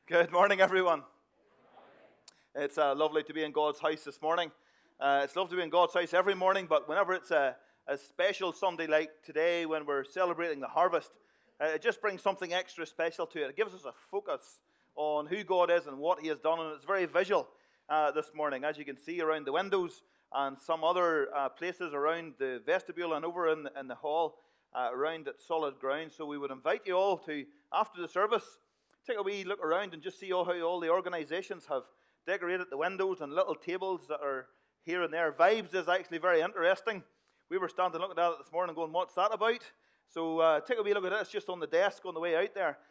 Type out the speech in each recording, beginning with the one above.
Good morning, everyone. It's lovely to be in God's house this morning. It's lovely to be in God's house every morning, but whenever it's a special Sunday like today when we're celebrating the harvest, it just brings something extra special to it. It gives us a focus on who God is and what He has done, and it's very visual this morning, as you can see around the windows and some other places around the vestibule and over in the hall around at Solid Ground. So we would invite you all to, after the service, take a wee look around and just see how all the organizations have decorated the windows and little tables that are here and there. Vibes is actually very interesting. We were standing looking at it this morning going, what's that about? So take a wee look at it. It's just on the desk on the way out there.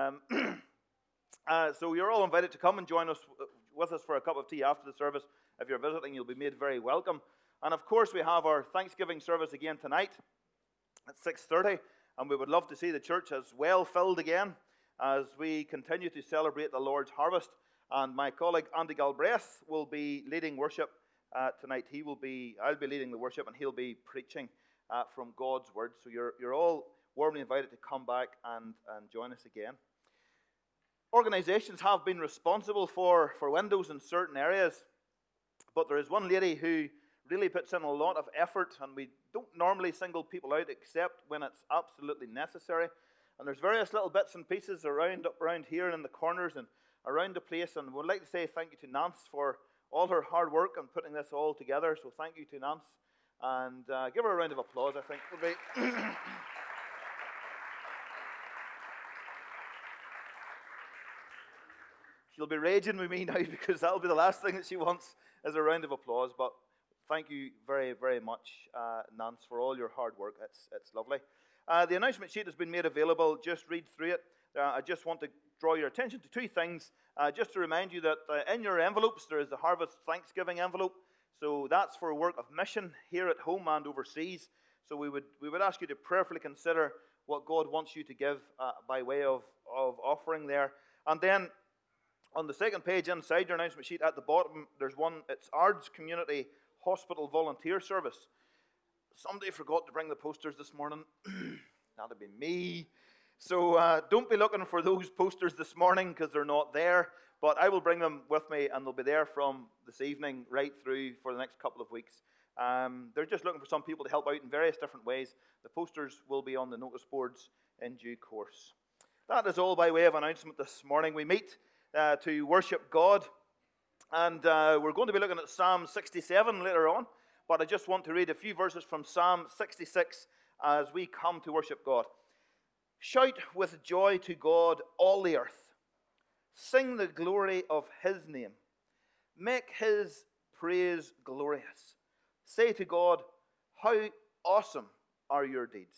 So you're all invited to come and join us with us for a cup of tea after the service. If you're visiting, you'll be made very welcome. And of course, we have our Thanksgiving service again tonight at 6:30. And we would love to see the church as well filled again as we continue to celebrate the Lord's harvest. And my colleague Andy Galbraith will be leading worship tonight. I'll be leading the worship, and he'll be preaching from God's Word. So you're all warmly invited to come back and join us again. Organizations have been responsible for windows in certain areas, but there is one lady who really puts in a lot of effort, and we don't normally single people out except when it's absolutely necessary. And there's various little bits and pieces around here and in the corners and around the place. And we'd like to say thank you to Nance for all her hard work on putting this all together. So thank you to Nance. And give her a round of applause, I think. She'll be raging with me now because that'll be the last thing that she wants is a round of applause. But thank you very, very much, Nance, for all your hard work. It's lovely. The announcement sheet has been made available. Just read through it. I just want to draw your attention to two things. Just to remind you that in your envelopes there is the Harvest Thanksgiving envelope. So that's for work of mission here at home and overseas. So we would ask you to prayerfully consider what God wants you to give by way of offering there. And then on the second page inside your announcement sheet at the bottom, there's one. It's Ards Community Hospital Volunteer Service. Somebody forgot to bring the posters this morning. That'd be me. So don't be looking for those posters this morning because they're not there. But I will bring them with me, and they'll be there from this evening right through for the next couple of weeks. They're just looking for some people to help out in various different ways. The posters will be on the notice boards in due course. That is all by way of announcement this morning. We meet to worship God, and we're going to be looking at Psalm 67 later on. But I just want to read a few verses from Psalm 66 as we come to worship God. Shout with joy to God, all the earth. Sing the glory of His name. Make His praise glorious. Say to God, how awesome are your deeds.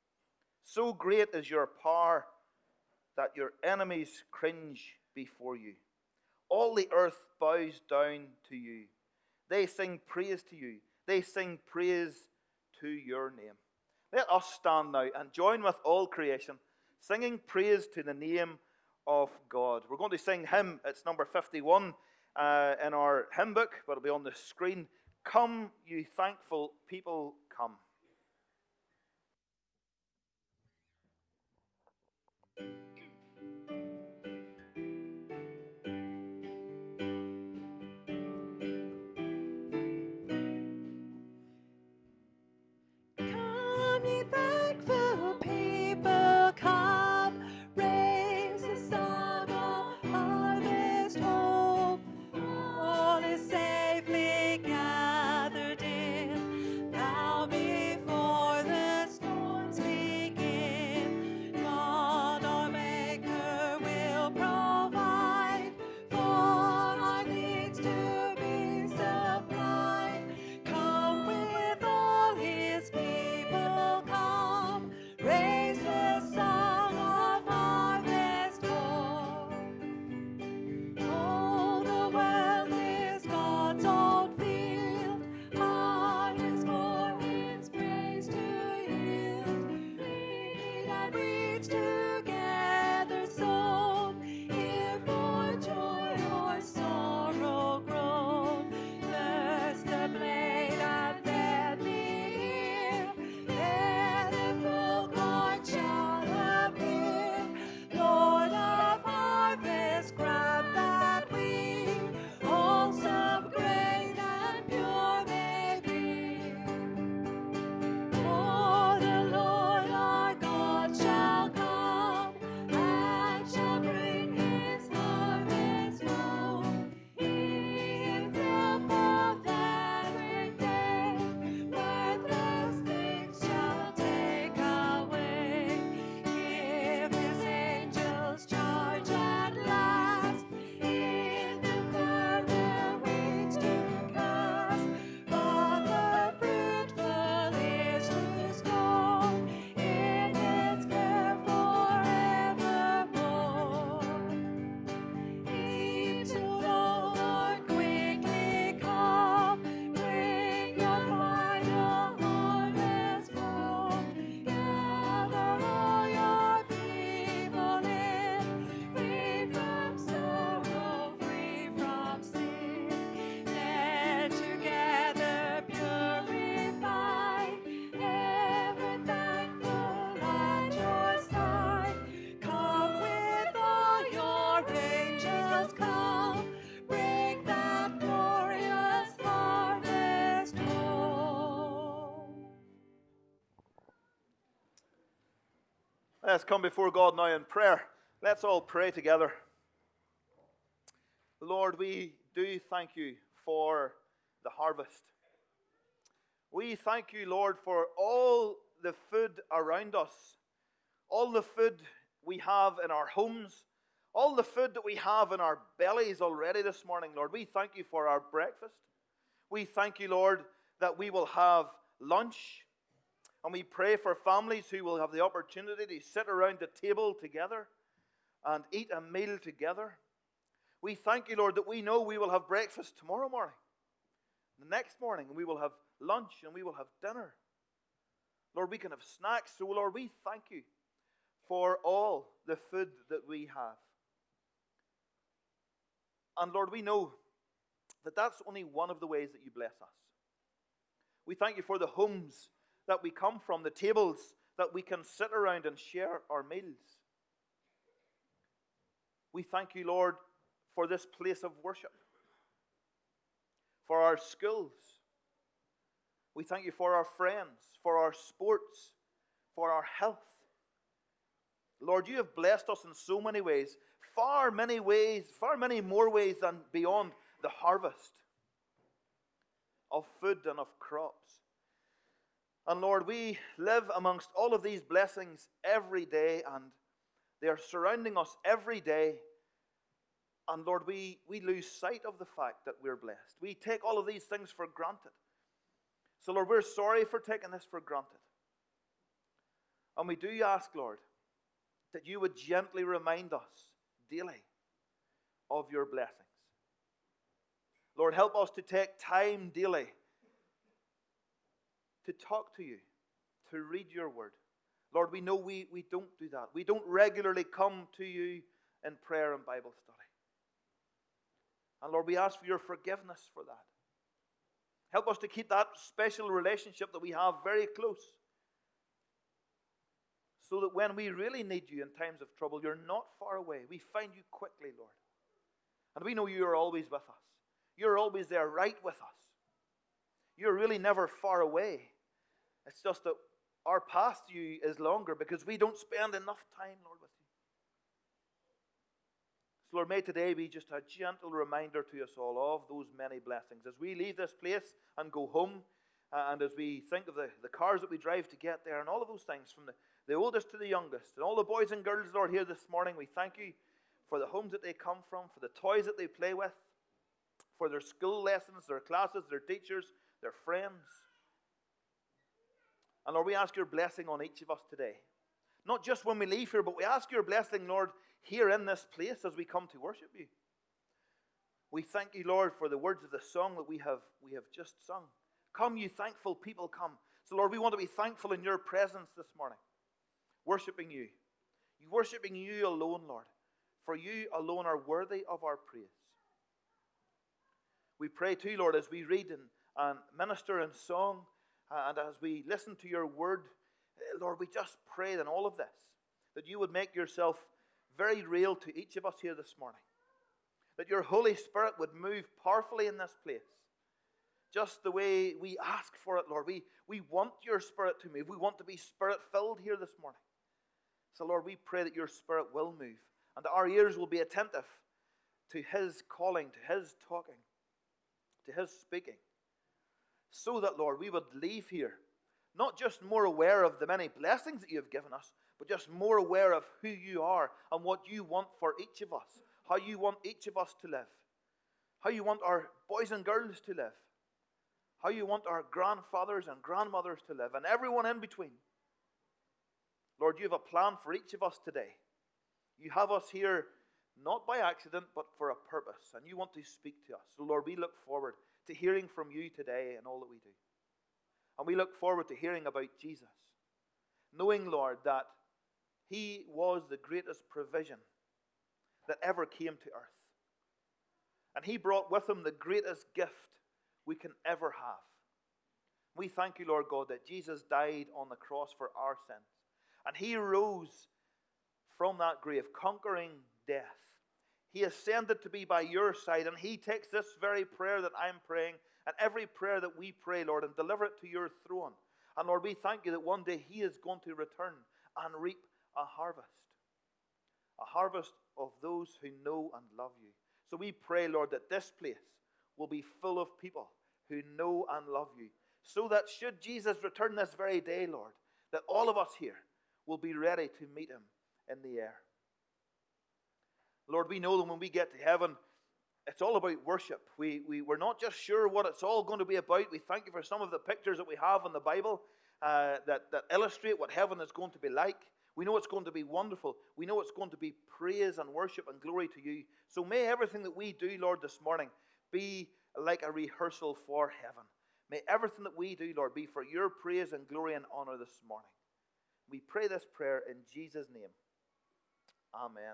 So great is your power that your enemies cringe before you. All the earth bows down to you. They sing praise to you. They sing praise to your name. Let us stand now and join with all creation, singing praise to the name of God. We're going to sing hymn. It's number 51 in our hymn book, but it'll be on the screen. Come, you thankful people, come. All is safely gathered in. Now be Let's come before God now in prayer. Let's all pray together. Lord, we do thank you for the harvest. We thank you, Lord, for all the food around us, all the food we have in our homes, all the food that we have in our bellies already this morning, Lord. We thank you for our breakfast. We thank you, Lord, that we will have lunch. And we pray for families who will have the opportunity to sit around the table together and eat a meal together. We thank you, Lord, that we know we will have breakfast tomorrow morning. The next morning we will have lunch and we will have dinner. Lord, we can have snacks. So, Lord, we thank you for all the food that we have. And, Lord, we know that that's only one of the ways that you bless us. We thank you for the homes that we come from, the tables that we can sit around and share our meals. We thank you, Lord, for this place of worship, for our schools. We thank you for our friends, for our sports, for our health. Lord, you have blessed us in so many ways, far many more ways than beyond the harvest of food and of crops. And Lord, we live amongst all of these blessings every day, and they are surrounding us every day. And Lord, we lose sight of the fact that we're blessed. We take all of these things for granted. So Lord, we're sorry for taking this for granted. And we do ask, Lord, that you would gently remind us daily of your blessings. Lord, help us to take time daily to talk to you, to read your word. Lord, we know we don't do that. We don't regularly come to you in prayer and Bible study. And Lord, we ask for your forgiveness for that. Help us to keep that special relationship that we have very close, so that when we really need you in times of trouble, you're not far away. We find you quickly, Lord. And we know you are always with us. You're always there right with us. You're really never far away. It's just that our path to you is longer because we don't spend enough time, Lord, with you. So, Lord, may today be just a gentle reminder to us all of those many blessings. As we leave this place and go home, and as we think of the cars that we drive to get there and all of those things, from the oldest to the youngest, and all the boys and girls, Lord, here this morning, we thank you for the homes that they come from, for the toys that they play with, for their school lessons, their classes, their teachers, their friends. And Lord, we ask your blessing on each of us today. Not just when we leave here, but we ask your blessing, Lord, here in this place as we come to worship you. We thank you, Lord, for the words of the song that we have just sung. Come, you thankful people, come. So, Lord, we want to be thankful in your presence this morning, worshiping you. Worshiping you alone, Lord, for you alone are worthy of our praise. We pray too, Lord, as we read and minister in song, and as we listen to your word, Lord, we just pray in all of this that you would make yourself very real to each of us here this morning. That your Holy Spirit would move powerfully in this place. Just the way we ask for it, Lord. We want your Spirit to move. We want to be Spirit-filled here this morning. So, Lord, we pray that your Spirit will move and that our ears will be attentive to his calling, to his talking, to his speaking. So that, Lord, we would leave here not just more aware of the many blessings that you have given us, but just more aware of who you are and what you want for each of us, how you want each of us to live, how you want our boys and girls to live, how you want our grandfathers and grandmothers to live, and everyone in between. Lord, you have a plan for each of us today. You have us here not by accident, but for a purpose, and you want to speak to us. So, Lord, we look forward to hearing from you today in all that we do. And we look forward to hearing about Jesus, knowing, Lord, that he was the greatest provision that ever came to earth. And he brought with him the greatest gift we can ever have. We thank you, Lord God, that Jesus died on the cross for our sins. And he rose from that grave, conquering death. He ascended to be by your side, and he takes this very prayer that I'm praying and every prayer that we pray, Lord, and deliver it to your throne. And Lord, we thank you that one day he is going to return and reap a harvest of those who know and love you. So we pray, Lord, that this place will be full of people who know and love you, so that should Jesus return this very day, Lord, that all of us here will be ready to meet him in the air. Lord, we know that when we get to heaven, it's all about worship. We're not just sure what it's all going to be about. We thank you for some of the pictures that we have in the Bible that illustrate what heaven is going to be like. We know it's going to be wonderful. We know it's going to be praise and worship and glory to you. So may everything that we do, Lord, this morning be like a rehearsal for heaven. May everything that we do, Lord, be for your praise and glory and honor this morning. We pray this prayer in Jesus' name. Amen.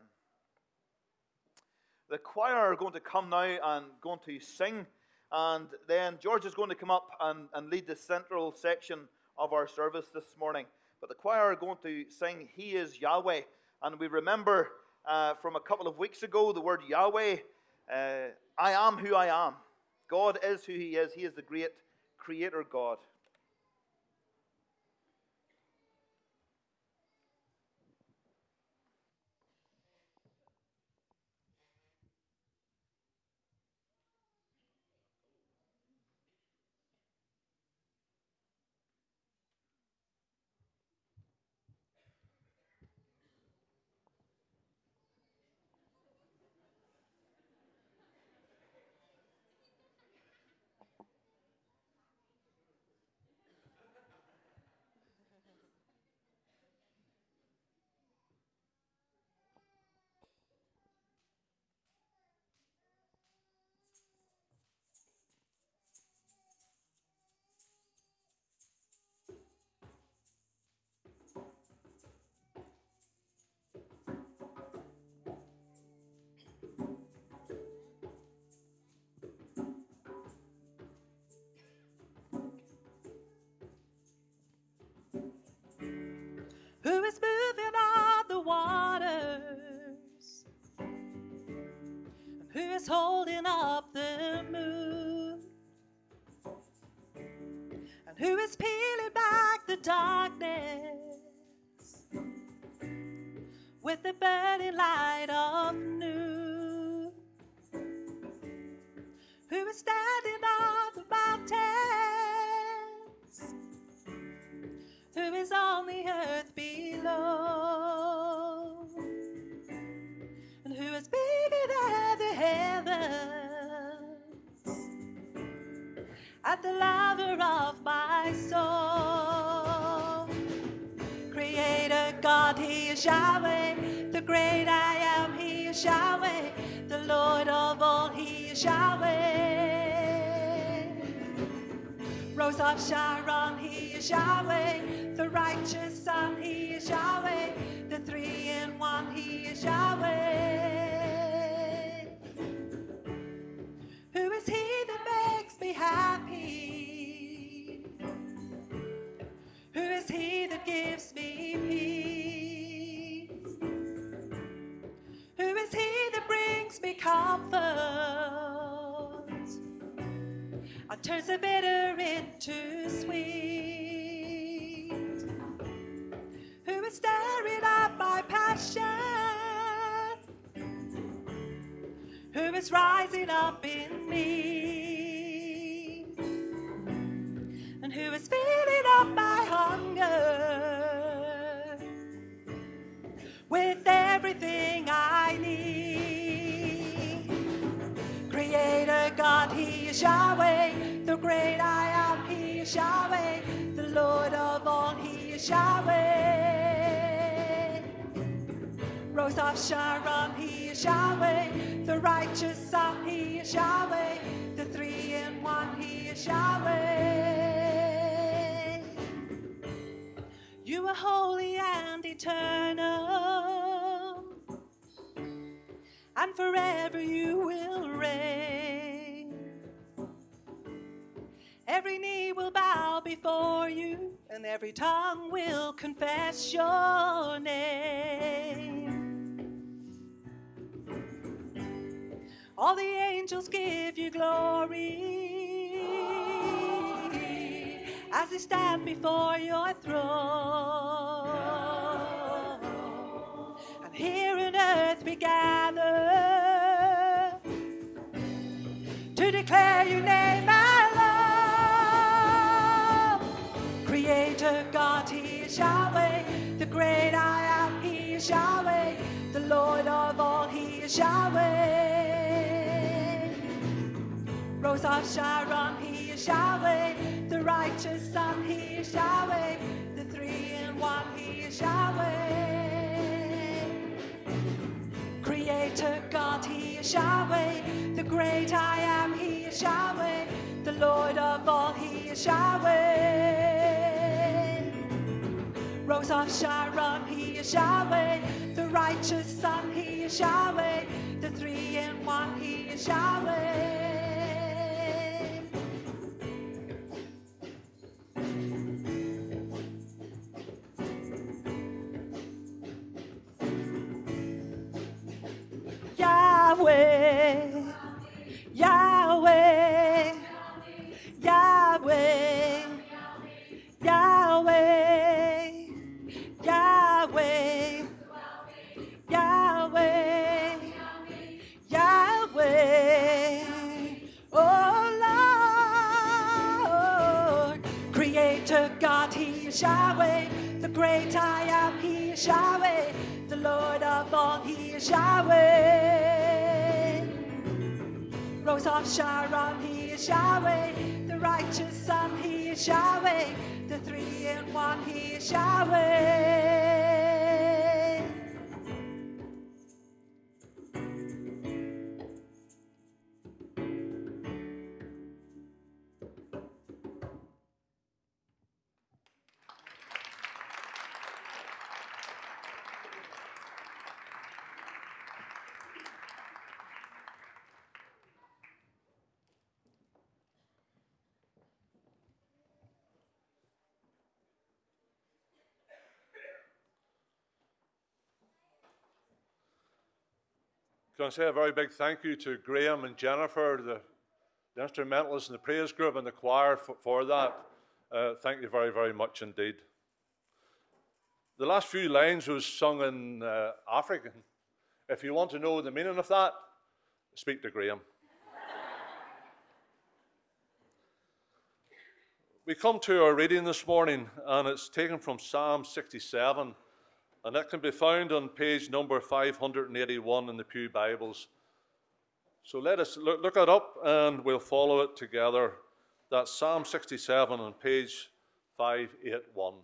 The choir are going to come now and going to sing, and then George is going to come up and lead the central section of our service this morning. But the choir are going to sing He is Yahweh, and we remember from a couple of weeks ago the word Yahweh, I am who I am. God is who He is. He is the great Creator God. Who is moving on the waters? And who is holding up the moon? And who is peeling back the darkness with the burning light of noon? Who is standing on the mountains? Who is on the earth below? And who is bigger than the heavens? And the lover of my soul. Creator God, He is Yahweh. The great I am, He is Yahweh. The Lord of all, He is Yahweh. Rose of Sharon, He is Yahweh. The righteous Son, He is Yahweh. The three-in-one, He is Yahweh. Who is He that makes me happy? Who is He that gives me peace? Who is He that brings me comfort and turns the bitter into sweet? Who is stirring up my passion? Who is rising up in me? And who is filling up my hunger with everything I need? Creator God, He is Yahweh. The great I am, He is Yahweh. The Lord of all, He is Yahweh. Rose of Sharon, He is Yahweh. The righteous Son, He is Yahweh. The three-in-one, He is Yahweh. You are holy and eternal, and forever you will reign. Every knee will bow before you, and every tongue will confess your name. All the angels give you glory as they stand before your throne. here on earth we gather to declare your name and love. Creator God, He is Yahweh, the great I am, He is Yahweh, the Lord of all, He is Yahweh. Rose of Sharon, He is Yahweh, the righteous Son, He is Yahweh, the three-in-one, He is Yahweh. Creator God, He is Yahweh, the great I am, He is Yahweh, the Lord of all, He is Yahweh. Rose of Sharon, He is Yahweh, the righteous Son, He is Yahweh, the three-in-one, He is Yahweh. Yahweh, Yahweh, Yahweh, Yahweh, Yahweh, Yahweh, Yahweh, oh Lord, Creator God, He is Yahweh, the great I am, He is Yahweh, the Lord of all, He is Yahweh. Rose of Sharon, He is Yahweh, the righteous Son, He is Yahweh, the three-in-one, He is Yahweh. Can I say a very big thank you to Graham and Jennifer, the instrumentalists and the praise group and the choir for that. Thank you very, very much indeed. The last few lines was sung in African. If you want to know the meaning of that, speak to Graham. We come to our reading this morning, and it's taken from Psalm 67. And that can be found on page number 581 in the Pew Bibles. So let us look it up and we'll follow it together. That's Psalm 67 on page 581.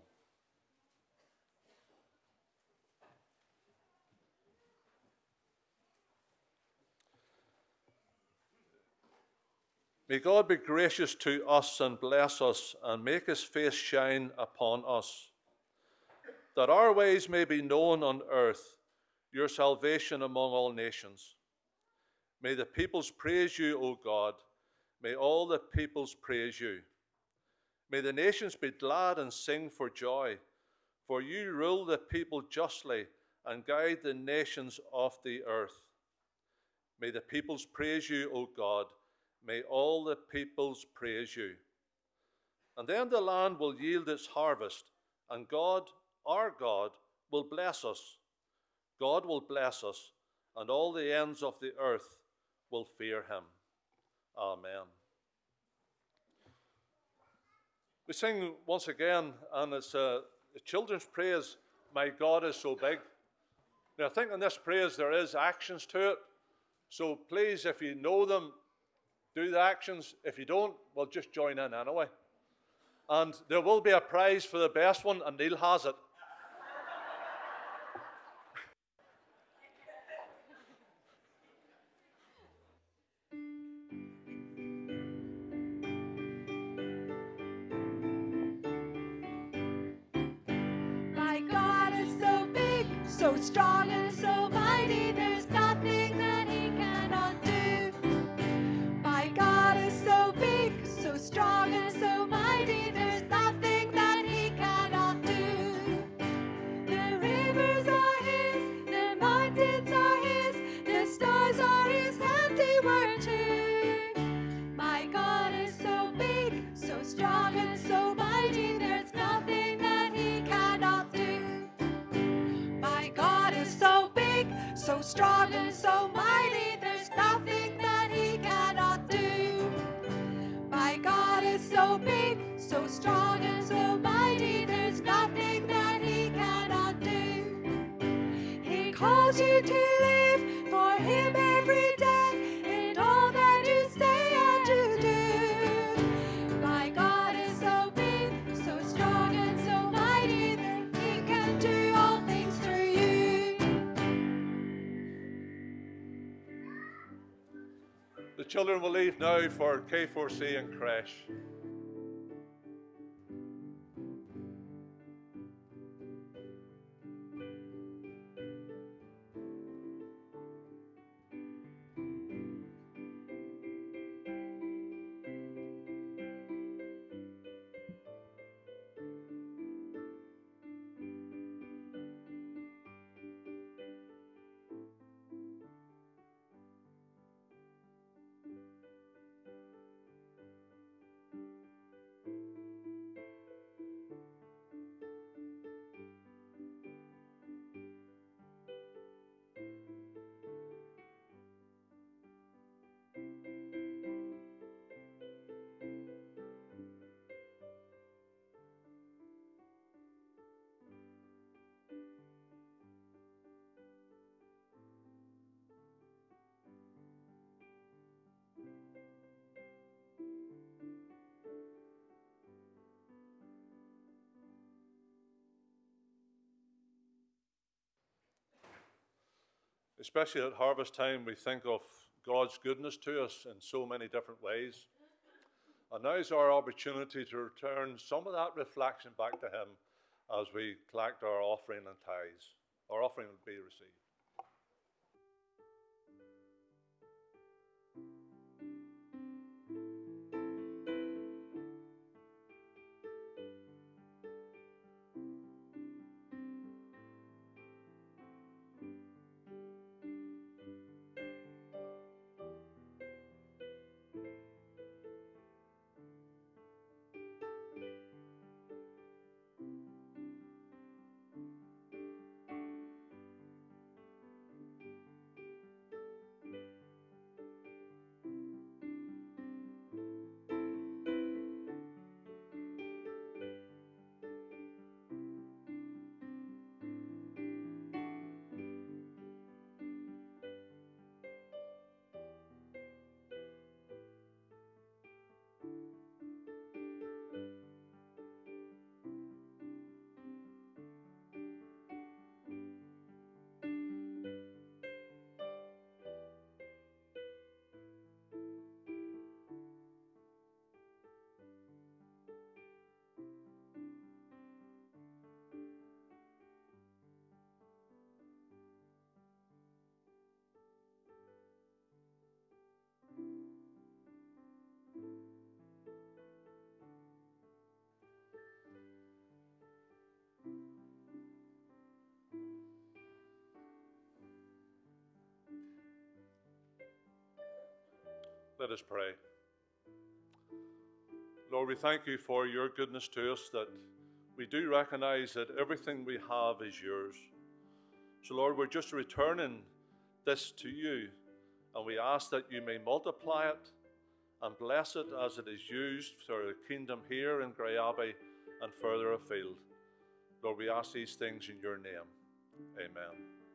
May God be gracious to us and bless us and make His face shine upon us, that our ways may be known on earth, your salvation among all nations. May the peoples praise you, O God. May all the peoples praise you. May the nations be glad and sing for joy, for you rule the people justly and guide the nations of the earth. May the peoples praise you, O God. May all the peoples praise you. And then the land will yield its harvest, and God, our God, will bless us. God will bless us, and all the ends of the earth will fear Him. Amen. We sing once again, and it's a children's praise, My God is So Big. Now, I think in this praise there is actions to it, so please, if you know them, do the actions. If you don't, well, just join in anyway. And there will be a prize for the best one, and Neil has it. So strong and so mighty, there's nothing that He cannot do. My God is so big, so strong and so mighty, there's nothing that He cannot do. The rivers are His, the mountains are His, the stars are His handiwork too. My God is so big, so strong and so mighty, there's nothing that He cannot do. My God is so strong and so mighty, there's nothing that he cannot do. My God is so big, so strong and so mighty, there's nothing that he cannot do. He calls you to live for him every day in all that you say and you do. My God is so big, so strong and so mighty that he can do all things through you. The children will leave now for K4C and creche. Especially at harvest time, we think of God's goodness to us in so many different ways. And now is our opportunity to return some of that reflection back to him as we collect our offering and tithes. Our offering will be received. Let us pray. Lord, we thank you for your goodness to us, that we do recognize that everything we have is yours. So, Lord, we're just returning this to you, and we ask that you may multiply it and bless it as it is used for the kingdom here in Grey Abbey and further afield. Lord, we ask these things in your name. Amen.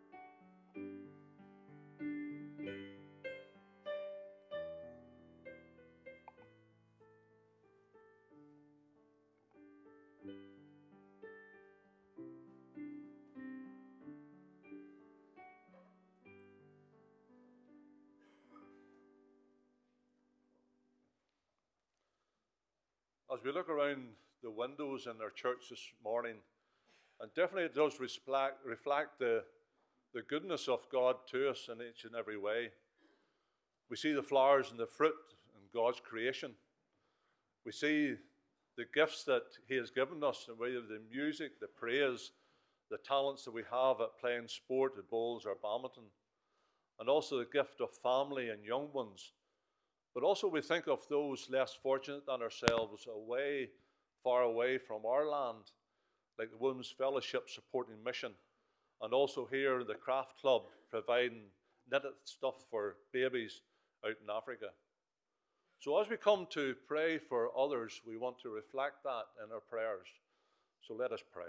As we look around the windows in our church this morning, and definitely it does reflect the goodness of God to us in each and every way. We see the flowers and the fruit in God's creation. We see the gifts that he has given us, and whether the music, the praise, the talents that we have at playing sport, at bowls or badminton, and also the gift of family and young ones. But also we think of those less fortunate than ourselves, far away from our land, like the Women's Fellowship supporting mission, and also here the Craft Club providing knitted stuff for babies out in Africa. So as we come to pray for others, we want to reflect that in our prayers. So let us pray.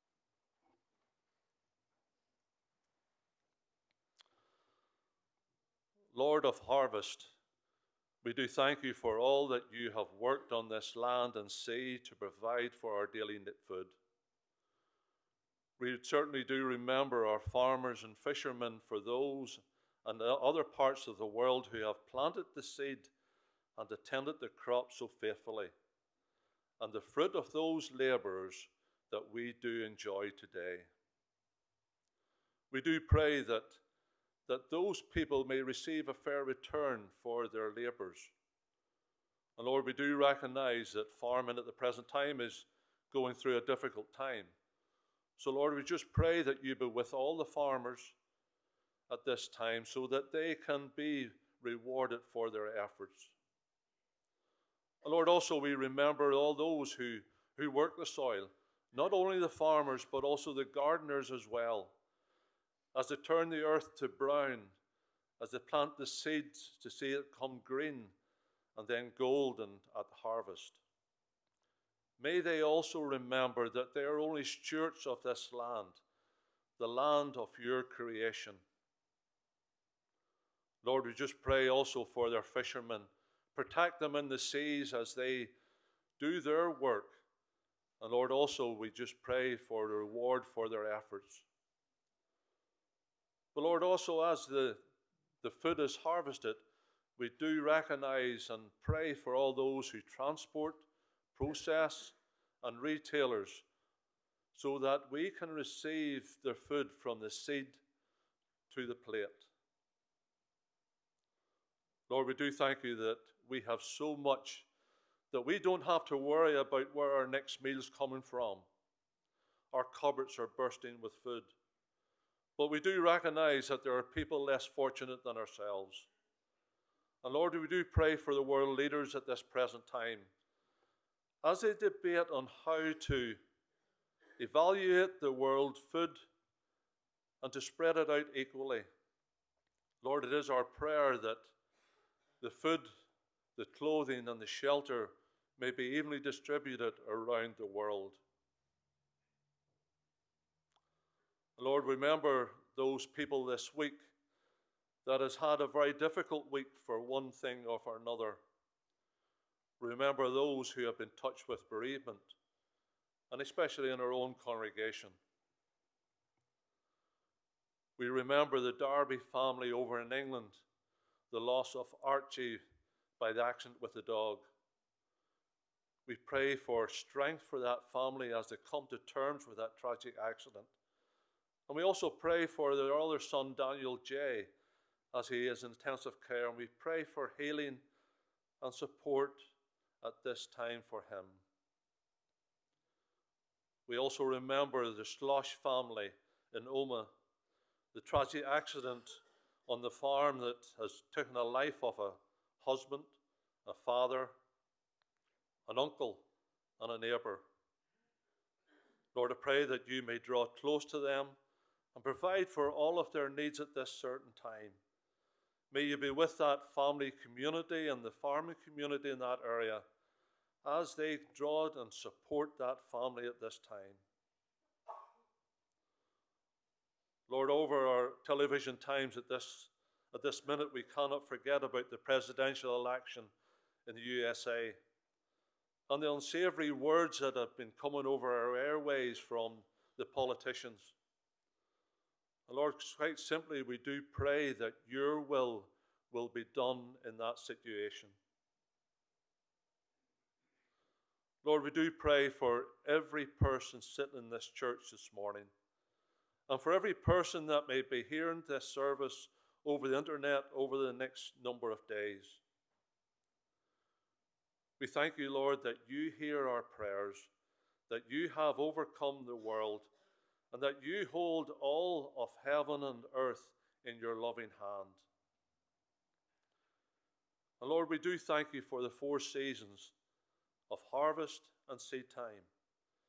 Lord of harvest, we do thank you for all that you have worked on this land and sea to provide for our daily food. We certainly do remember our farmers and fishermen, for those and the other parts of the world who have planted the seed and attended the crop so faithfully, and the fruit of those labourers that we do enjoy today. We do pray that those people may receive a fair return for their labours. And Lord, we do recognise that farming at the present time is going through a difficult time. So Lord, we just pray that you be with all the farmers at this time so that they can be rewarded for their efforts. And Lord, also we remember all those who work the soil, not only the farmers, but also the gardeners as well, as they turn the earth to brown, as they plant the seeds to see it come green and then golden at harvest. May they also remember that they are only stewards of this land, the land of your creation. Lord, we just pray also for their fishermen. Protect them in the seas as they do their work. And Lord, also we just pray for the reward for their efforts. But Lord, also as the food is harvested, we do recognize and pray for all those who transport, process, and retailers, so that we can receive their food from the seed to the plate. Lord, we do thank you that we have so much that we don't have to worry about where our next meal's coming from. Our cupboards are bursting with food. But we do recognize that there are people less fortunate than ourselves. And Lord, we do pray for the world leaders at this present time, as they debate on how to evaluate the world food and to spread it out equally. Lord, it is our prayer that the food, the clothing, and the shelter may be evenly distributed around the world. Lord, remember those people this week that has had a very difficult week for one thing or for another. Remember those who have been touched with bereavement, and especially in our own congregation. We remember the Darby family over in England, the loss of Archie by the accident with the dog. We pray for strength for that family as they come to terms with that tragic accident. And we also pray for their other son, Daniel J., as he is in intensive care. And we pray for healing and support at this time for him. We also remember the Slosh family in Omagh, the tragic accident on the farm that has taken the life of a husband, a father, an uncle, and a neighbour. Lord, I pray that you may draw close to them and provide for all of their needs at this certain time. May you be with that family community and the farming community in that area as they draw and support that family at this time. Lord, over our television times at this minute, we cannot forget about the presidential election in the USA and the unsavory words that have been coming over our airways from the politicians. And Lord, quite simply, we do pray that your will be done in that situation. Lord, we do pray for every person sitting in this church this morning, and for every person that may be hearing this service over the internet over the next number of days. We thank you, Lord, that you hear our prayers, that you have overcome the world, and that you hold all of heaven and earth in your loving hand. And Lord, we do thank you for the 4 seasons of harvest and seed time.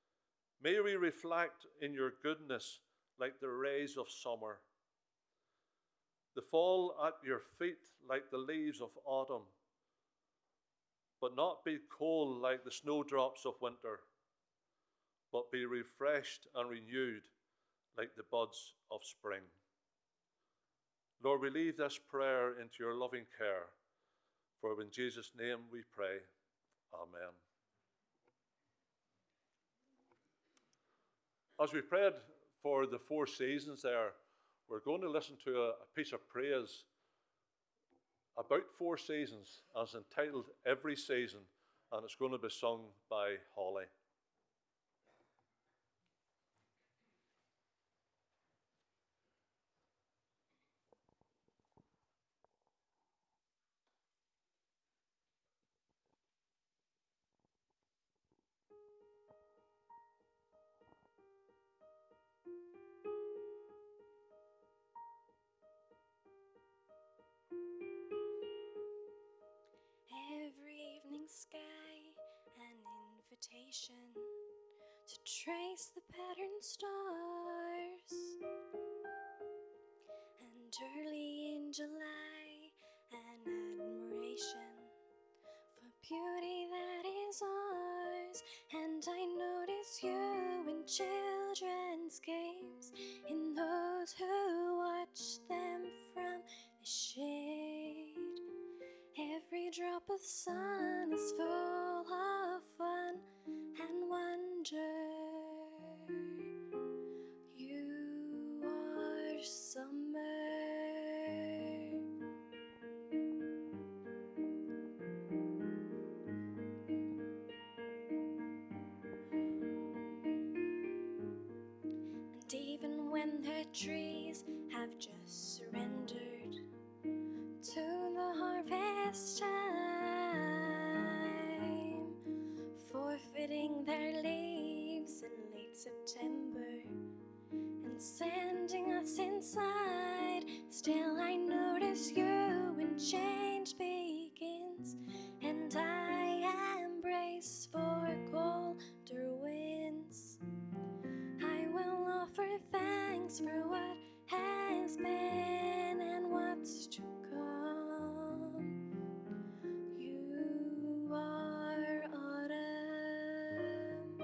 May we reflect in your goodness like the rays of summer. They fall at your feet like the leaves of autumn, but not be cold like the snowdrops of winter, but be refreshed and renewed like the buds of spring. Lord, we leave this prayer into your loving care, for in Jesus' name we pray. Amen. As we prayed for the 4 seasons there, we're going to listen to a piece of praise about 4 seasons, as entitled Every Season, and it's going to be sung by Holly. Every evening sky, an invitation to trace the patterned stars. And early in July, an admiration for beauty that is ours. And I notice you in children's games, in those who watch them from the shade. Every drop of sun is full of fun and wonder. You are summer. And even when the trees have just surrendered to the harvest time, forfeiting their leaves in late September and sending us inside, still I notice you when change begins, and I embrace for colder winds. I will offer thanks for what has been and what's to come. You are autumn.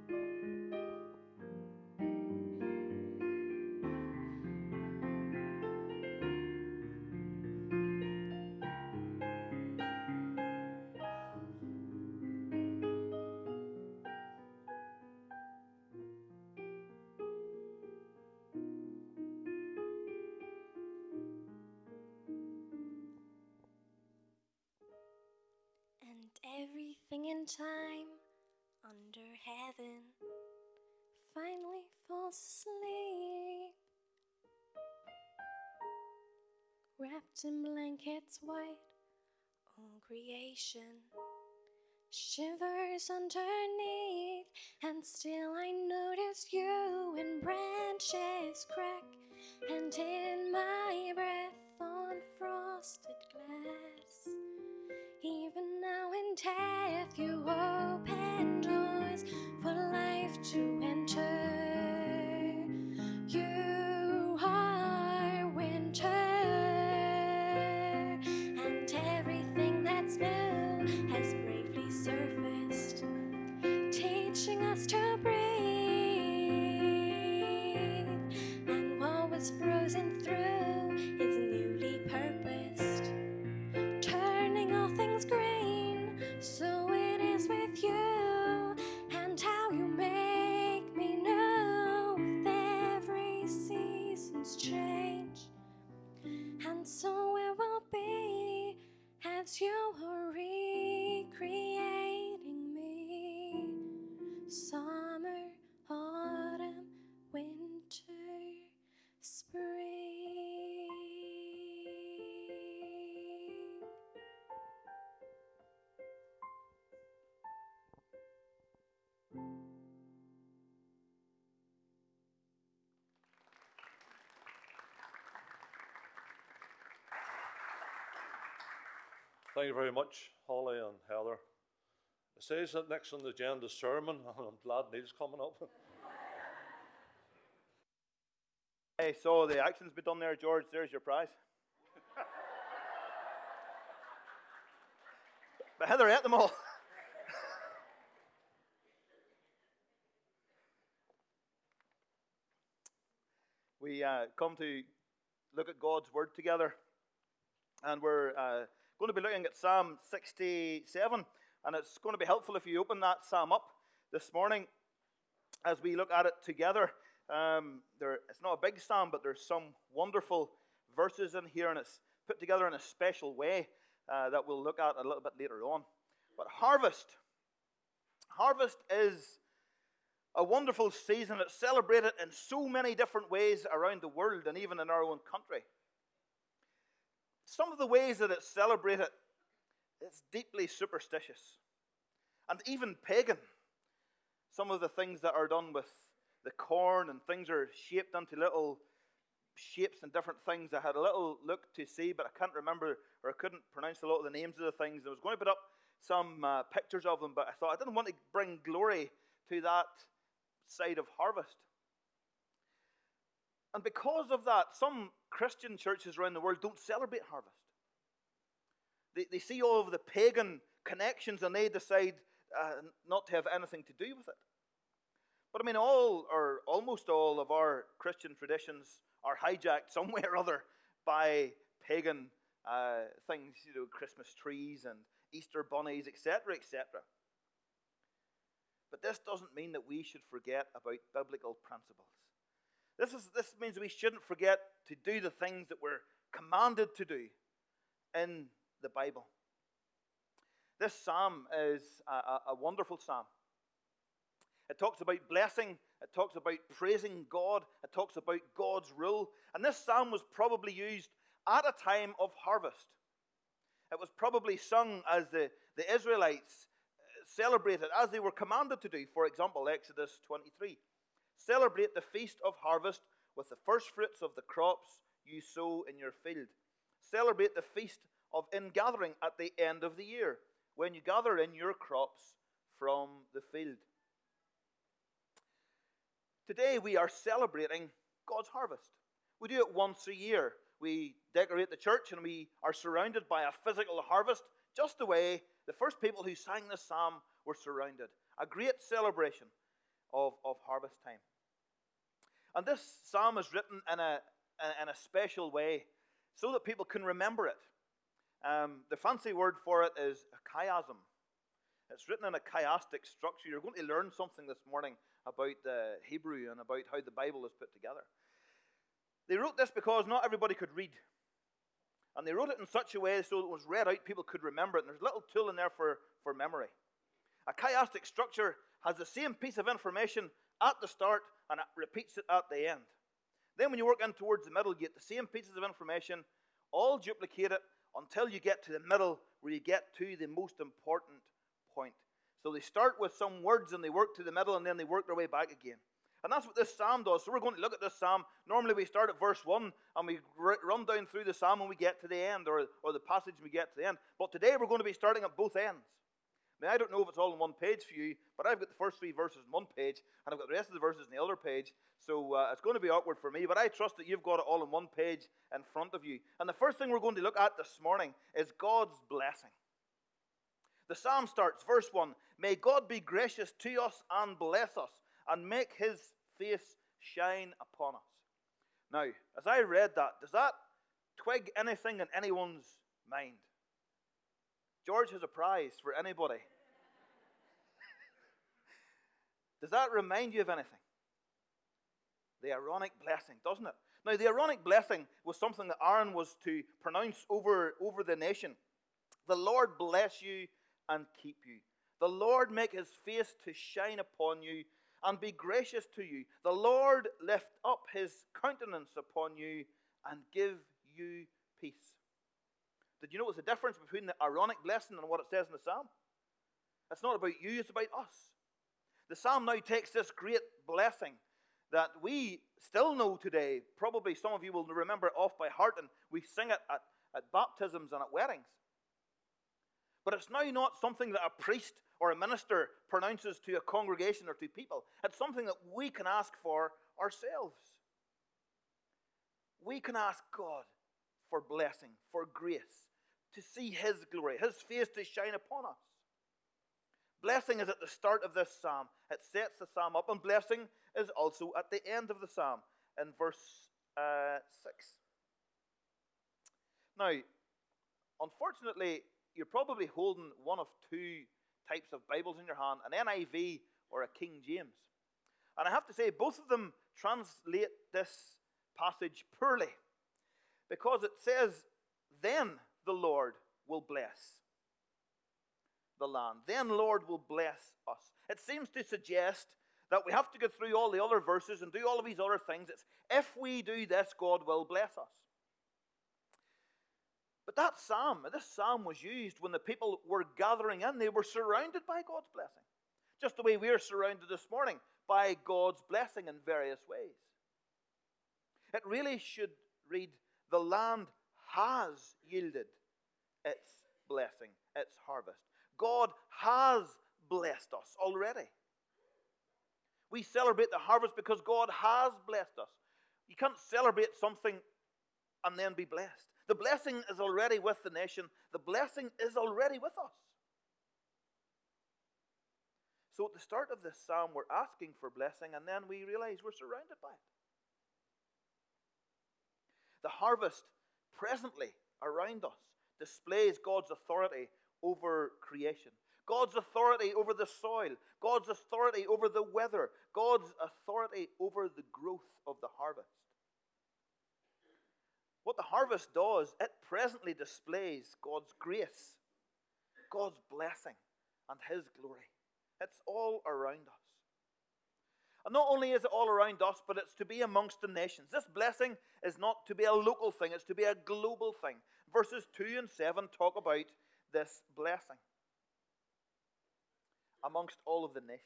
And everything in time under heaven finally falls asleep, wrapped in blankets white. All creation shivers underneath, and still I notice you when branches crack, and in my breath on frosted glass. Even now in death you open doors for life to enter. You are winter, and everything that's new has bravely surfaced, teaching us to breathe. And what was frozen through is newly purposed, turning all things green. So it is with you, and how you make me know with every season's change. And so it will be as you are recreating me. Summer, autumn, winter, spring. Thank you very much, Holly and Heather. It says that next on the agenda is sermon, and I'm glad Neil's coming up. Hey, so the action's been done there, George. There's your prize. But Heather ate them all. We come to look at God's Word together. And we're going to be looking at Psalm 67. And it's going to be helpful if you open that Psalm up this morning as we look at it together. It's not a big Psalm, but there's some wonderful verses in here. And it's put together in a special way that we'll look at a little bit later on. But harvest is a wonderful season. It's celebrated in so many different ways around the world and even in our own country. Some of the ways that it's celebrated, it's deeply superstitious and even pagan. Some of the things that are done with the corn and things are shaped into little shapes and different things. I had a little look to see, but I can't remember, or I couldn't pronounce a lot of the names of the things. I was going to put up some pictures of them, but I thought I didn't want to bring glory to that side of harvest. And because of that, some Christian churches around the world don't celebrate harvest. They see all of the pagan connections and they decide not to have anything to do with it. But I mean, all or almost all of our Christian traditions are hijacked some way or other by pagan things, Christmas trees and Easter bunnies, etc., etc. But this doesn't mean that we should forget about biblical principles. This means we shouldn't forget to do the things that we're commanded to do in the Bible. This psalm is a wonderful psalm. It talks about blessing. It talks about praising God. It talks about God's rule. And this psalm was probably used at a time of harvest. It was probably sung as the Israelites celebrated, as they were commanded to do. For example, Exodus 23. Celebrate the feast of harvest with the first fruits of the crops you sow in your field. Celebrate the feast of ingathering at the end of the year, when you gather in your crops from the field. Today we are celebrating God's harvest. We do it once a year. We decorate the church and we are surrounded by a physical harvest, just the way the first people who sang this psalm were surrounded. A great celebration of harvest time. And this psalm is written in a special way so that people can remember it. The fancy word for it is a chiasm. It's written in a chiastic structure. You're going to learn something this morning about the Hebrew and about how the Bible is put together. They wrote this because not everybody could read. And they wrote it in such a way so it was read out, people could remember it. And there's a little tool in there for memory. A chiastic structure has the same piece of information at the start and it repeats it at the end. Then when you work in towards the middle, you get the same pieces of information, all duplicated until you get to the middle where you get to the most important point. So they start with some words and they work to the middle and then they work their way back again. And that's what this psalm does. So we're going to look at this psalm. Normally we start at verse 1 and we run down through the psalm and we get to the end, or the passage we get to the end. But today we're going to be starting at both ends. Now, I don't know if it's all on one page for you, but I've got the first 3 verses on one page and I've got the rest of the verses on the other page. So it's going to be awkward for me, but I trust that you've got it all on one page in front of you. And the first thing we're going to look at this morning is God's blessing. The psalm starts, verse 1, "May God be gracious to us and bless us, and make his face shine upon us." Now, as I read that, does that twig anything in anyone's mind? George has a prize for anybody. Does that remind you of anything? The Aaronic blessing, doesn't it? Now, the Aaronic blessing was something that Aaron was to pronounce over the nation. The Lord bless you and keep you. The Lord make his face to shine upon you and be gracious to you. The Lord lift up his countenance upon you and give you peace. Did you notice the difference between the Aaronic blessing and what it says in the psalm? It's not about you, it's about us. The psalm now takes this great blessing that we still know today. Probably some of you will remember it off by heart, and we sing it at baptisms and at weddings. But it's now not something that a priest or a minister pronounces to a congregation or to people. It's something that we can ask for ourselves. We can ask God for blessing, for grace, to see his glory, his face to shine upon us. Blessing is at the start of this psalm. It sets the psalm up, and blessing is also at the end of the psalm in verse 6. Now, unfortunately, you're probably holding one of two types of Bibles in your hand, an NIV or a King James. And I have to say, both of them translate this passage poorly, because it says, then the Lord will bless the land. Then Lord will bless us. It seems to suggest that we have to go through all the other verses and do all of these other things. It's, if we do this, God will bless us. But this psalm was used when the people were gathering in. They were surrounded by God's blessing. Just the way we are surrounded this morning by God's blessing in various ways. It really should read, the land has yielded its blessing, its harvest. God has blessed us already. We celebrate the harvest because God has blessed us. You can't celebrate something and then be blessed. The blessing is already with the nation. The blessing is already with us. So at the start of this psalm, we're asking for blessing, and then we realize we're surrounded by it. The harvest presently around us displays God's authority over creation. God's authority over the soil. God's authority over the weather. God's authority over the growth of the harvest. What the harvest does, it presently displays God's grace, God's blessing, and his glory. It's all around us. And not only is it all around us, but it's to be amongst the nations. This blessing is not to be a local thing, it's to be a global thing. Verses 2 and 7 talk about this blessing amongst all of the nations.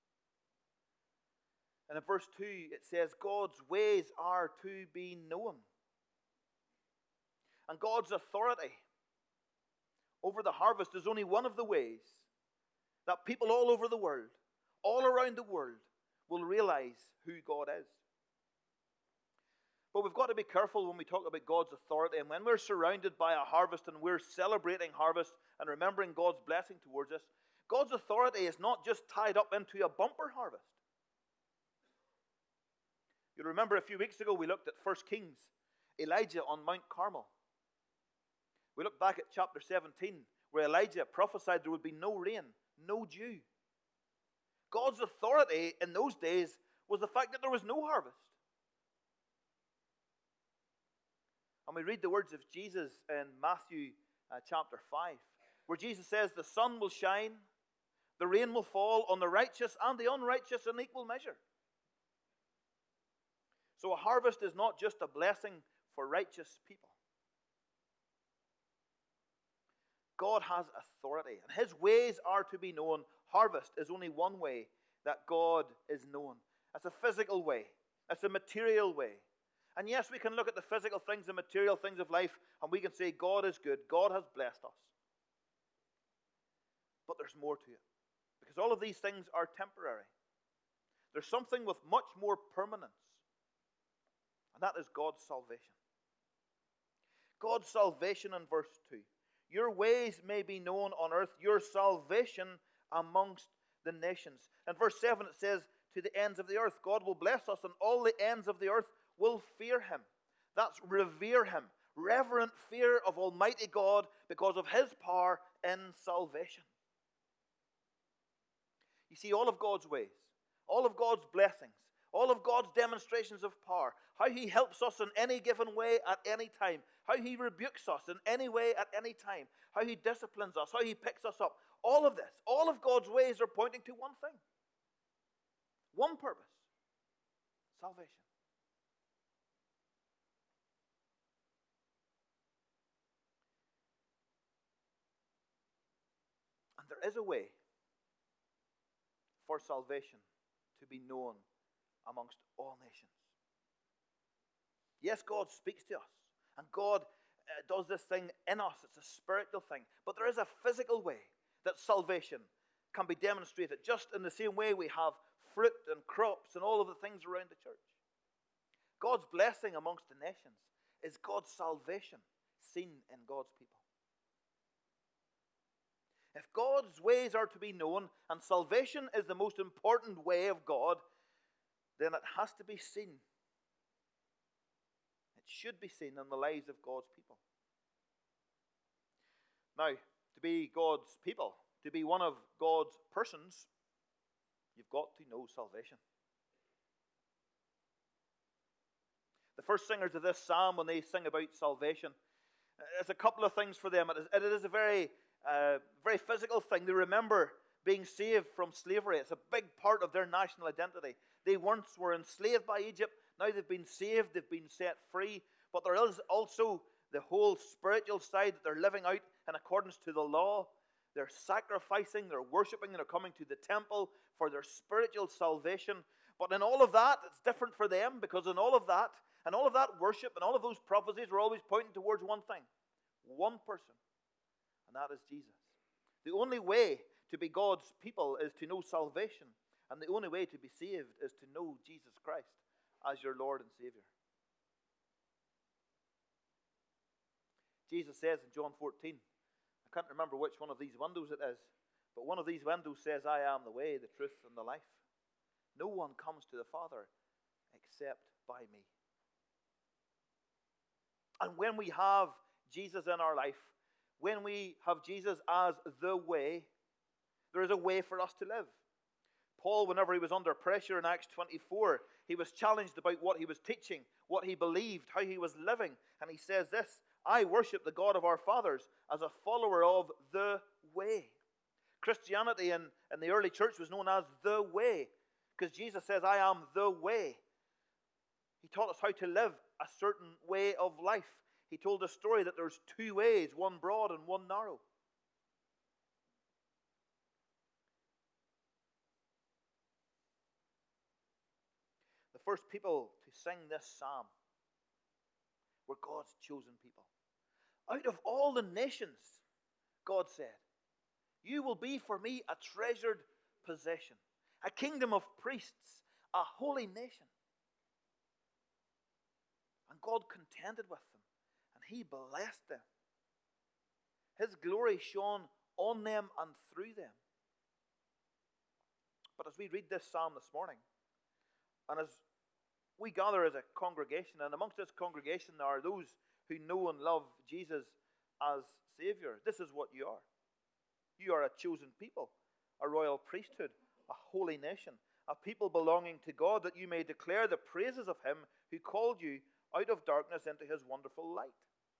And in verse 2 it says, God's ways are to be known. And God's authority over the harvest is only one of the ways that people all over the world, all around the world, will realize who God is. But we've got to be careful when we talk about God's authority, and when we're surrounded by a harvest and we're celebrating harvest and remembering God's blessing towards us, God's authority is not just tied up into a bumper harvest. You remember a few weeks ago we looked at 1 Kings, Elijah on Mount Carmel. We looked back at chapter 17, where Elijah prophesied there would be no rain, no dew. God's authority in those days was the fact that there was no harvest. And we read the words of Jesus in Matthew chapter 5, where Jesus says, the sun will shine, the rain will fall on the righteous and the unrighteous in equal measure. So a harvest is not just a blessing for righteous people. God has authority, and his ways are to be known. Harvest is only one way that God is known. It's a physical way. It's a material way. And yes, we can look at the physical things, the material things of life, and we can say God is good. God has blessed us. But there's more to it. Because all of these things are temporary. There's something with much more permanence. And that is God's salvation. God's salvation in verse 2. Your ways may be known on earth, your salvation amongst the nations. In verse 7 it says, to the ends of the earth. God will bless us, and all the ends of the earth will fear him. That's revere him. Reverent fear of Almighty God because of his power in salvation. You see, all of God's ways, all of God's blessings, all of God's demonstrations of power, how he helps us in any given way at any time, how he rebukes us in any way at any time, how he disciplines us, how he picks us up. All of this, all of God's ways are pointing to one thing. One purpose. Salvation. And there is a way for salvation to be known amongst all nations. Yes, God speaks to us, and God does this thing in us. It's a spiritual thing. But there is a physical way that salvation can be demonstrated, just in the same way we have fruit and crops and all of the things around the church. God's blessing amongst the nations is God's salvation seen in God's people. If God's ways are to be known, and salvation is the most important way of God, then it has to be seen. It should be seen in the lives of God's people. Now, to be God's people, to be one of God's persons, you've got to know salvation. The first singers of this psalm, when they sing about salvation, it's a couple of things for them. It is a very physical thing. They remember being saved from slavery. It's a big part of their national identity. They once were enslaved by Egypt. Now they've been saved. They've been set free. But there is also the whole spiritual side that they're living out in accordance to the law. They're sacrificing, they're worshiping, they're coming to the temple for their spiritual salvation. But in all of that, it's different for them, because in all of that, and all of that worship, and all of those prophecies were always pointing towards one thing, one person, and that is Jesus. The only way to be God's people is to know salvation, and the only way to be saved is to know Jesus Christ as your Lord and Savior. Jesus says in John 14, I can't remember which one of these windows it is, but one of these windows says, I am the way, the truth, and the life. No one comes to the Father except by me. And when we have Jesus in our life, when we have Jesus as the way, there is a way for us to live. Paul, whenever he was under pressure in Acts 24, he was challenged about what he was teaching, what he believed, how he was living. And he says this, I worship the God of our fathers as a follower of the way. Christianity in the early church was known as the way, because Jesus says, I am the way. He taught us how to live a certain way of life. He told a story that there's two ways, one broad and one narrow. The first people to sing this psalm were God's chosen people. Out of all the nations, God said, you will be for me a treasured possession, a kingdom of priests, a holy nation. And God contended with them, and He blessed them. His glory shone on them and through them. But as we read this psalm this morning, and as we gather as a congregation, and amongst this congregation there are those who know and love Jesus as Savior, this is what you are. You are a chosen people, a royal priesthood, a holy nation, a people belonging to God, that you may declare the praises of Him who called you out of darkness into His wonderful light.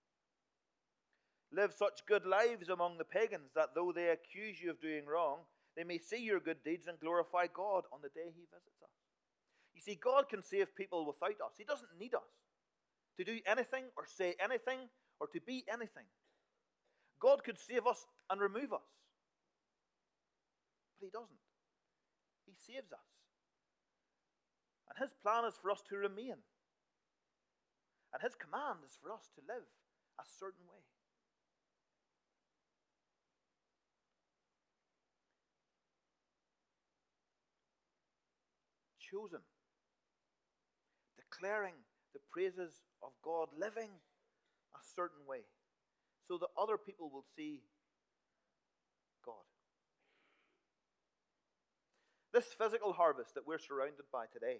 Live such good lives among the pagans that though they accuse you of doing wrong, they may see your good deeds and glorify God on the day He visits us. You see, God can save people without us. He doesn't need us to do anything or say anything or to be anything. God could save us and remove us. But He doesn't. He saves us. And His plan is for us to remain. And His command is for us to live a certain way. Chosen. Declaring the praises of God, living a certain way, so that other people will see God. This physical harvest that we're surrounded by today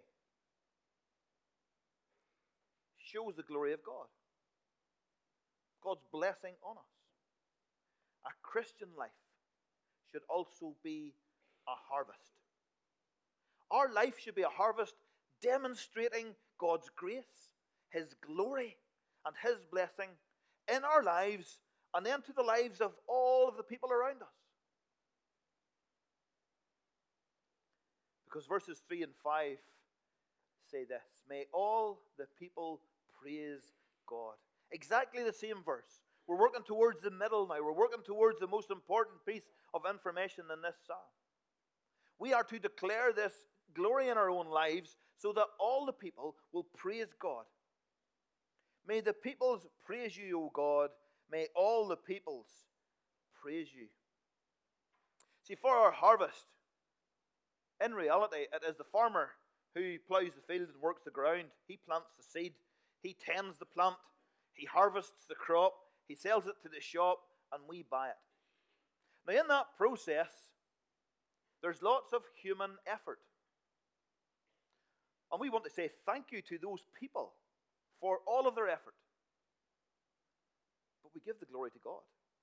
shows the glory of God. God's blessing on us. A Christian life should also be a harvest. Our life should be a harvest demonstrating God's grace, His glory, and His blessing in our lives and then to the lives of all of the people around us. Because verses 3 and 5 say this, may all the people praise God. Exactly the same verse. We're working towards the middle now. We're working towards the most important piece of information in this psalm. We are to declare this glory in our own lives so that all the people will praise God. May the peoples praise you, O God. May all the peoples praise you. See, for our harvest, in reality, it is the farmer who ploughs the field and works the ground. He plants the seed. He tends the plant. He harvests the crop. He sells it to the shop, and we buy it. Now, in that process, there's lots of human effort. And we want to say thank you to those people for all of their effort. But we give the glory to God.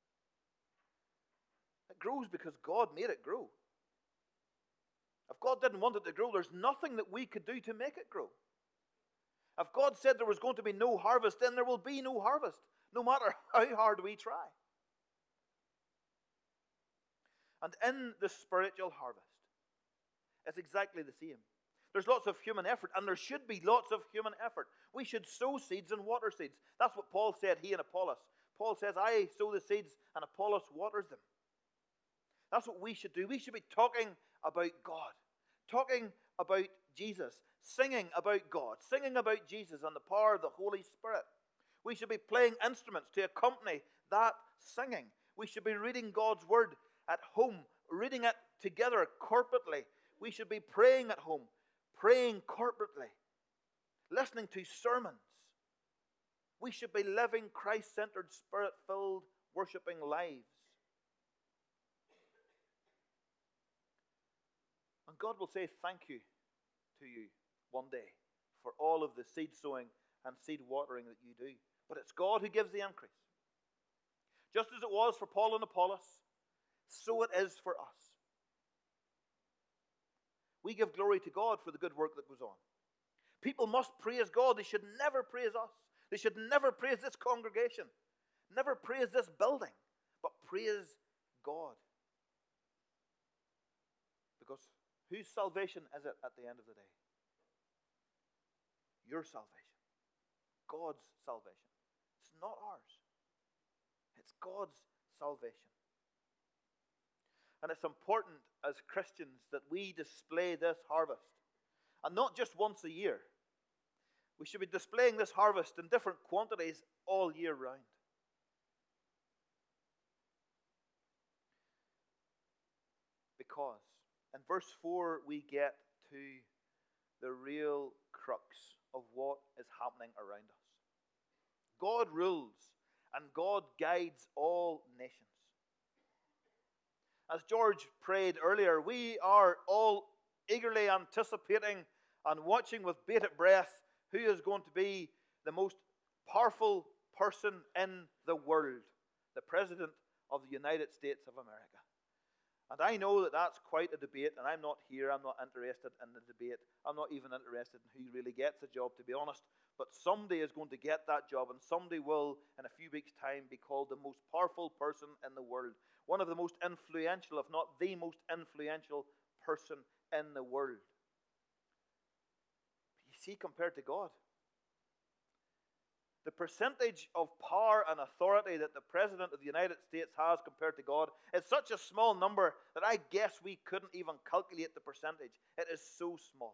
It grows because God made it grow. If God didn't want it to grow, there's nothing that we could do to make it grow. If God said there was going to be no harvest, then there will be no harvest, no matter how hard we try. And in the spiritual harvest, it's exactly the same. There's lots of human effort, and there should be lots of human effort. We should sow seeds and water seeds. That's what Paul said, he and Apollos. Paul says, I sow the seeds and Apollos waters them. That's what we should do. We should be talking about God, talking about Jesus, singing about God, singing about Jesus and the power of the Holy Spirit. We should be playing instruments to accompany that singing. We should be reading God's word at home, reading it together corporately. We should be praying at home, praying corporately, listening to sermons. We should be living Christ-centered, Spirit-filled, worshiping lives. And God will say thank you to you one day for all of the seed sowing and seed watering that you do. But it's God who gives the increase. Just as it was for Paul and Apollos, so it is for us. We give glory to God for the good work that goes on. People must praise God. They should never praise us. They should never praise this congregation. Never praise this building. But praise God. Because whose salvation is it at the end of the day? Your salvation. God's salvation. It's not ours. It's God's salvation. And it's important as Christians that we display this harvest. And not just once a year. We should be displaying this harvest in different quantities all year round. Because in verse 4 we get to the real crux of what is happening around us. God rules and God guides all nations. As George prayed earlier, we are all eagerly anticipating and watching with bated breath who is going to be the most powerful person in the world, the President of the United States of America. And I know that that's quite a debate, and I'm not here, I'm not interested in the debate. I'm not even interested in who really gets the job, to be honest. But somebody is going to get that job, and somebody will, in a few weeks' time, be called the most powerful person in the world. One of the most influential, if not the most influential person in the world. But you see, compared to God, the percentage of power and authority that the President of the United States has compared to God is such a small number that I guess we couldn't even calculate the percentage. It is so small.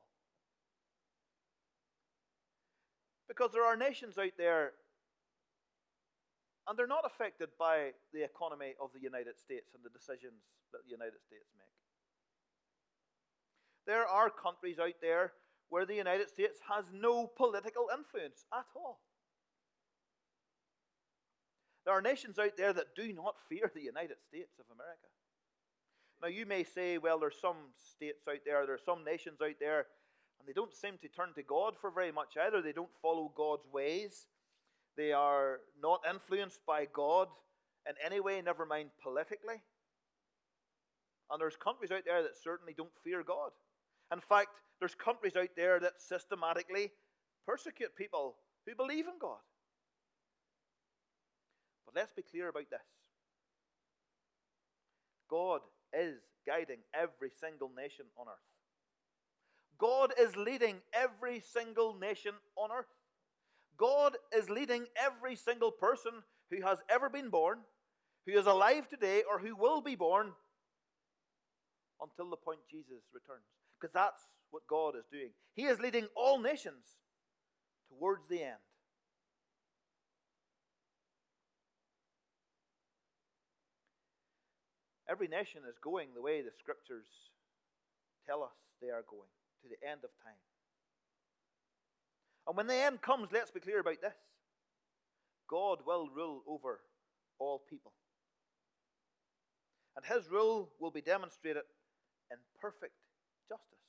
Because there are nations out there, and they're not affected by the economy of the United States and the decisions that the United States make. There are countries out there where the United States has no political influence at all. There are nations out there that do not fear the United States of America. Now you may say, well, there's some states out there are some nations out there, and they don't seem to turn to God for very much either. They don't follow God's ways. They are not influenced by God in any way, never mind politically. And there's countries out there that certainly don't fear God. In fact, there's countries out there that systematically persecute people who believe in God. But let's be clear about this. God is guiding every single nation on earth. God is leading every single nation on earth. God is leading every single person who has ever been born, who is alive today, or who will be born until the point Jesus returns. Because that's what God is doing. He is leading all nations towards the end. Every nation is going the way the Scriptures tell us they are going, to the end of time. And when the end comes, let's be clear about this. God will rule over all people. and his rule will be demonstrated in perfect justice.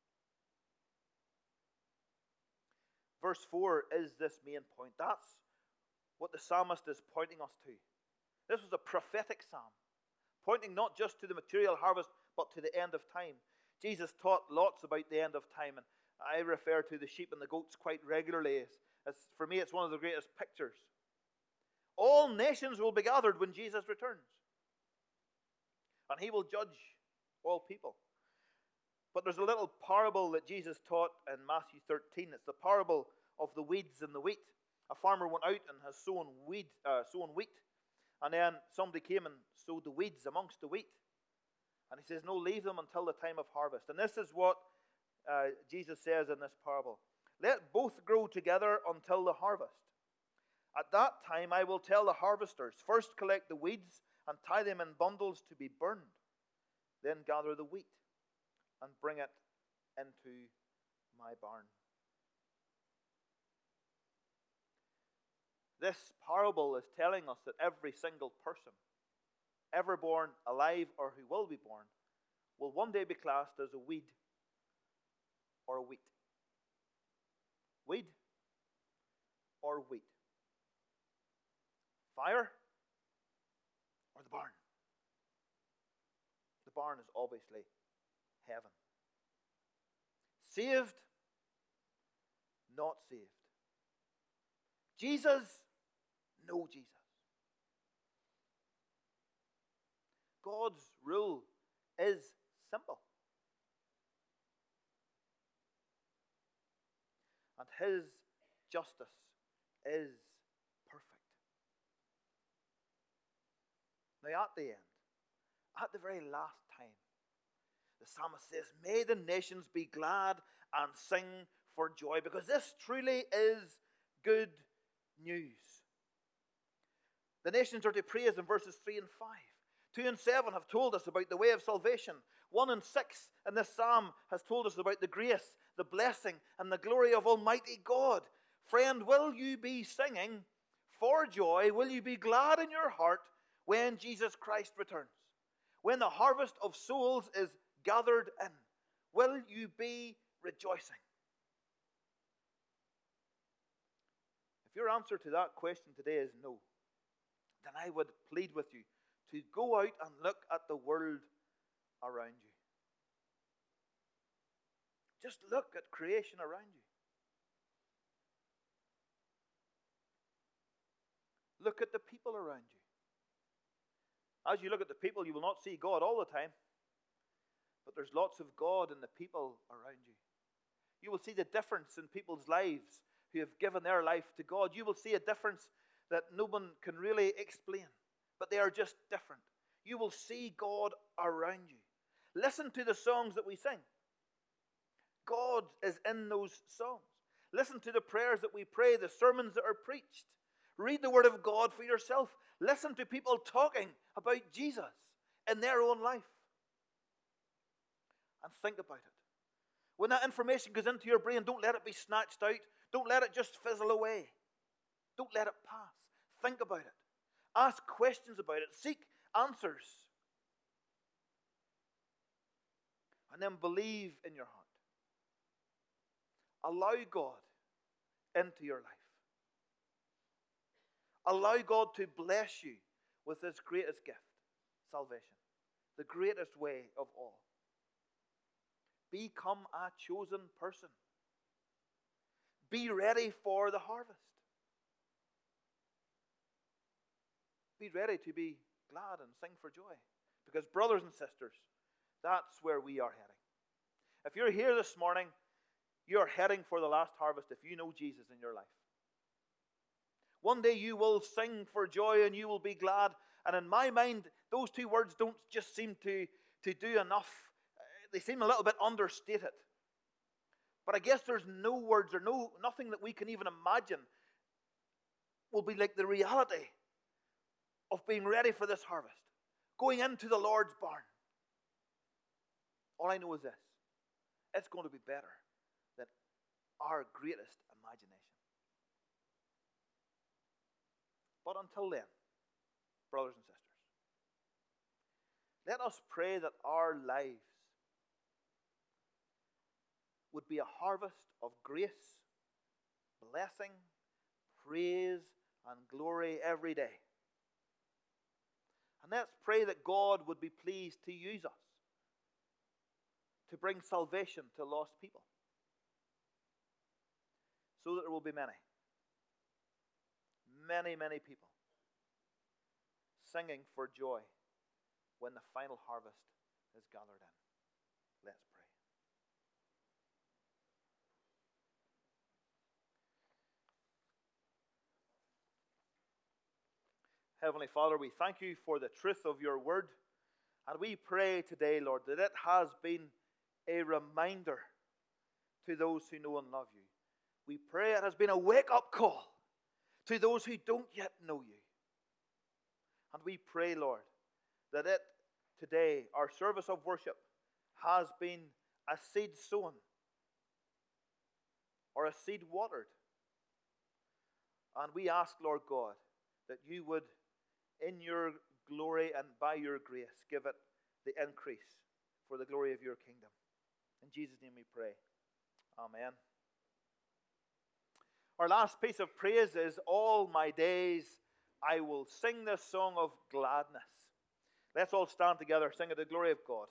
Verse 4 is this main point. That's what the psalmist is pointing us to. This was a prophetic psalm, pointing not just to the material harvest, but to the end of time. Jesus taught lots about the end of time, and I refer to the sheep and the goats quite regularly. For me, it's one of the greatest pictures. All nations will be gathered when Jesus returns, and he will judge all people. But there's a little parable that Jesus taught in Matthew 13. It's the parable of the weeds and the wheat. A farmer went out and has sown wheat, and then somebody came and sowed the weeds amongst the wheat. And he says, no, leave them until the time of harvest. And this is what Jesus says in this parable. Let both grow together until the harvest. At that time I will tell the harvesters, first collect the weeds and tie them in bundles to be burned. Then gather the wheat and bring it into my barn. This parable is telling us that every single person, ever born, alive, or who will be born, will one day be classed as a weed or a wheat. Weed or wheat. Fire or the barn. The barn is obviously heaven. Saved, not saved. Jesus, no Jesus. God's rule is simple. And his justice is perfect. Now at the end, at the very last time, the psalmist says, may the nations be glad and sing for joy, because this truly is good news. The nations are to praise in verses 3 and 5. 2 and 7 have told us about the way of salvation. 1 and 6 in this psalm has told us about the grace, the blessing, and the glory of Almighty God. Friend, will you be singing for joy? Will you be glad in your heart when Jesus Christ returns? When the harvest of souls is gathered in, will you be rejoicing? If your answer to that question today is no, then I would plead with you to go out and look at the world around you. Just look at creation around you. Look at the people around you. As you look at the people, you will not see God all the time, but there's lots of God in the people around you. You will see the difference in people's lives who have given their life to God. You will see a difference that no one can really explain, but they are just different. You will see God around you. Listen to the songs that we sing. God is in those songs. Listen to the prayers that we pray, the sermons that are preached. Read the Word of God for yourself. Listen to people talking about Jesus in their own life. And think about it. When that information goes into your brain, don't let it be snatched out. Don't let it just fizzle away. Don't let it pass. Think about it. Ask questions about it. Seek answers. And then believe in your heart. Allow God into your life. Allow God to bless you with His greatest gift, salvation. The greatest way of all. Become a chosen person. Be ready for the harvest. Be ready to be glad and sing for joy. Because brothers and sisters, that's where we are heading. If you're here this morning, you're heading for the last harvest if you know Jesus in your life. One day you will sing for joy and you will be glad. And in my mind, those two words don't just seem to do enough. They seem a little bit understated. But I guess there's no words or nothing that we can even imagine will be like the reality of being ready for this harvest. Going into the Lord's barn. All I know is this. It's going to be better than our greatest imagination. But until then, brothers and sisters, Let us pray that our lives would be a harvest of grace, blessing, praise, and glory every day. And let's pray that God would be pleased to use us to bring salvation to lost people, so that there will be many, many, many people singing for joy when the final harvest is gathered in. Let's pray. Heavenly Father, we thank you for the truth of your word. And we pray today, Lord, that it has been a reminder to those who know and love you. We pray it has been a wake-up call to those who don't yet know you. And we pray, Lord, that it today, our service of worship, has been a seed sown or a seed watered. And we ask, Lord God, that you would, in your glory and by your grace, give it the increase for the glory of your kingdom. In Jesus' name we pray. Amen. Our last piece of praise is all my days I will sing this song of gladness. Let's all stand together, sing to the glory of God.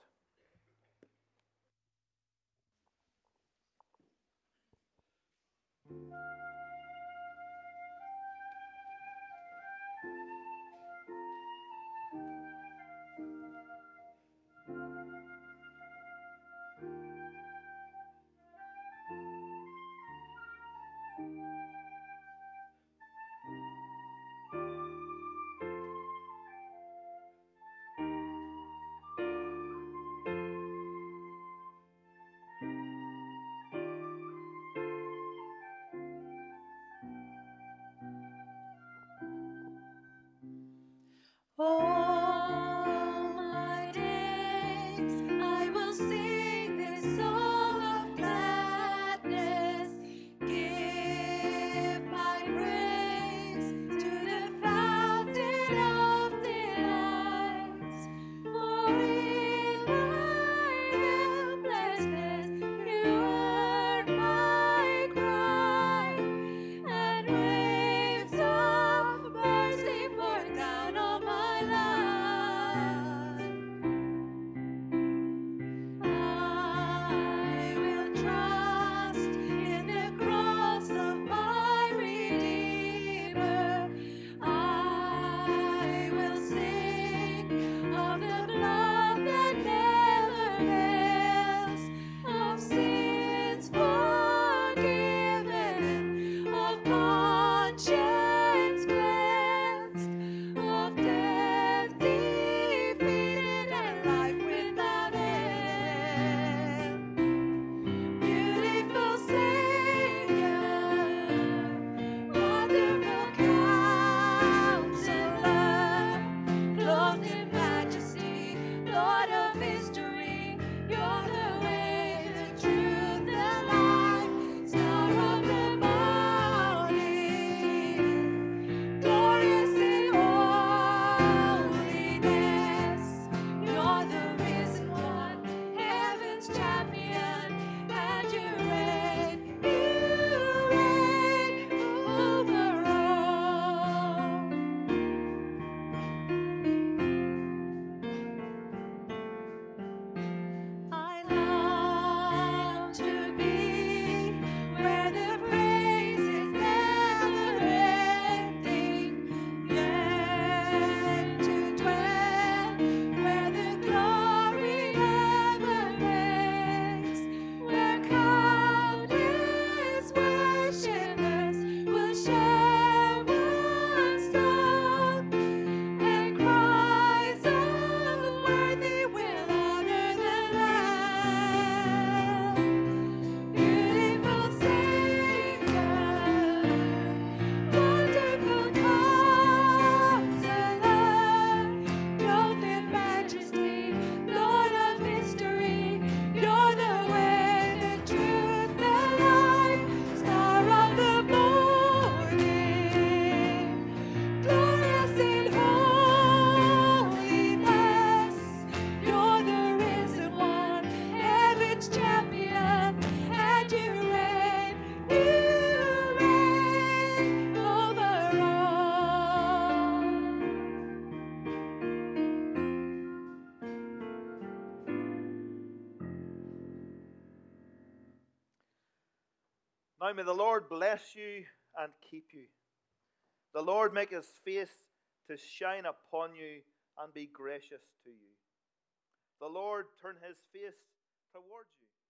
Now may the Lord bless you and keep you. The Lord make his face to shine upon you and be gracious to you. The Lord turn his face towards you